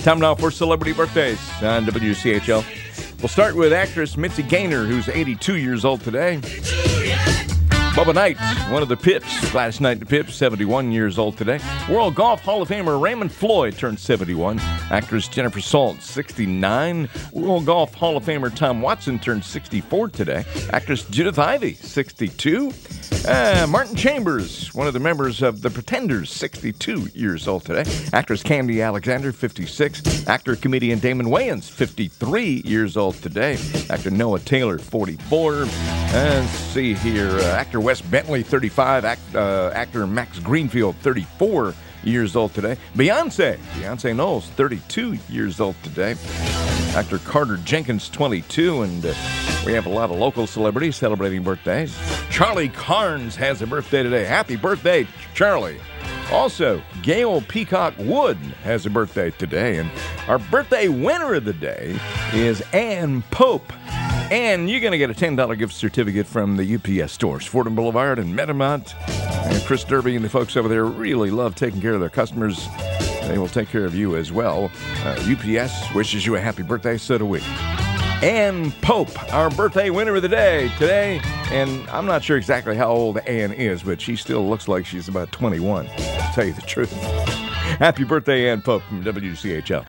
Time now for celebrity birthdays on WCHL. We'll start with actress Mitzi Gaynor, who's 82 years old today. Bubba Knight, one of the Pips, Gladys Knight the Pips, 71 years old today. World Golf Hall of Famer Raymond Floyd turned 71. Actress Jennifer Salt, 69. World Golf Hall of Famer Tom Watson turned 64 today. Actress Judith Ivey, 62. Martin Chambers, one of the members of The Pretenders, 62 years old today. Actress Candy Alexander, 56. Actor, comedian Damon Wayans, 53 years old today. Actor Noah Taylor, 44. Let's see here. Actor Wes Bentley, 35. Actor Max Greenfield, 34 years old today. Beyonce Knowles, 32 years old today. Actor Carter Jenkins, 22. And we have a lot of local celebrities celebrating birthdays. Charlie Carnes has a birthday today. Happy birthday, Charlie. Also, Gail Peacock Wood has a birthday today. And our birthday winner of the day is Ann Pope. And you're going to get a $10 gift certificate from the UPS stores, Fordham Boulevard and Metamont. And Chris Derby and the folks over there really love taking care of their customers. They will take care of you as well. UPS wishes you a happy birthday, so do we. Ann Pope, our birthday winner of the day today. And I'm not sure exactly how old Ann is, but she still looks like she's about 21, to tell you the truth. Happy birthday, Ann Pope from WCHL.